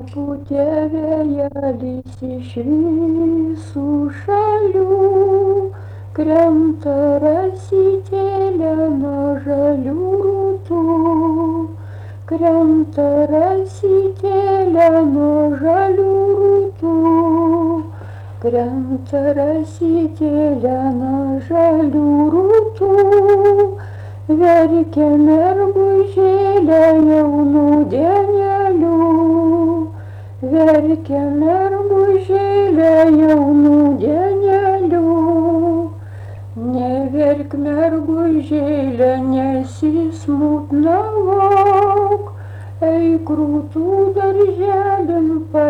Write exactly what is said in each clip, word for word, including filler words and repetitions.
Papūtė vėjelis iš visų šalių, krenta rasytėlė nuo žalių rūtų, krenta rasytėlė nuo žalių rūtų, krenta rasytėlė nuo žalių rūtų, verkia mergužėlė jaunų dienelių, verkia mergužėlė jaunų dienelių. Neverk mergužėlė, nesismutnavok, eik rūtų darželin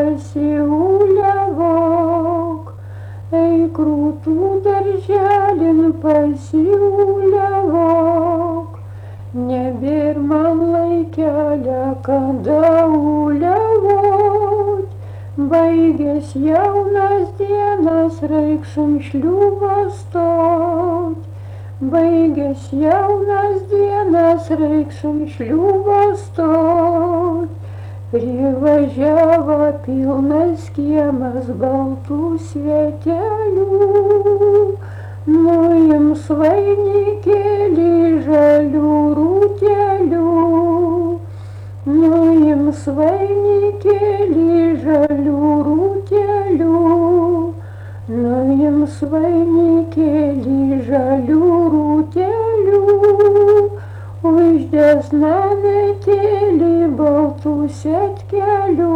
pasiūliavok, eik rūtų darželin pasiūliavok. Nebėr man laikelė, kada uliavot, baigės jaunas dienas reikšum šliūbą stot, baigės jaunas dienas reikšum šliūbą stot. Privažiavo pilnas kiemas baltų svietelių, nuims vainikėlį žalių rūtelių, nuims vainikėlį žalių rūtelių, nuims vainikėlį žalių rūtelių, uždės nametėlį baltų setkelių,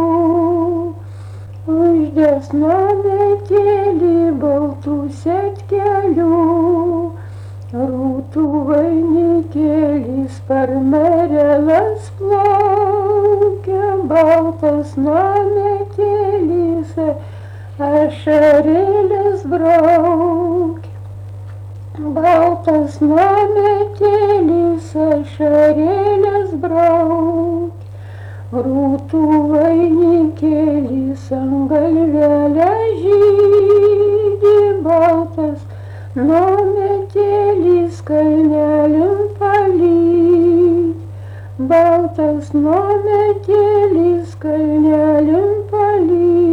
uždės nametėlį baltų setkelių, rūtų vainikėlis parmerelas plaukia, baltas nametėlis ašarėlės braukia, baltas nametėlis ašarėlės braukia, rūtų vainikėlis ant galvelę žydi, baltas nametėlis kalnelin palydi, baltas nametėlis kalnelin palydi.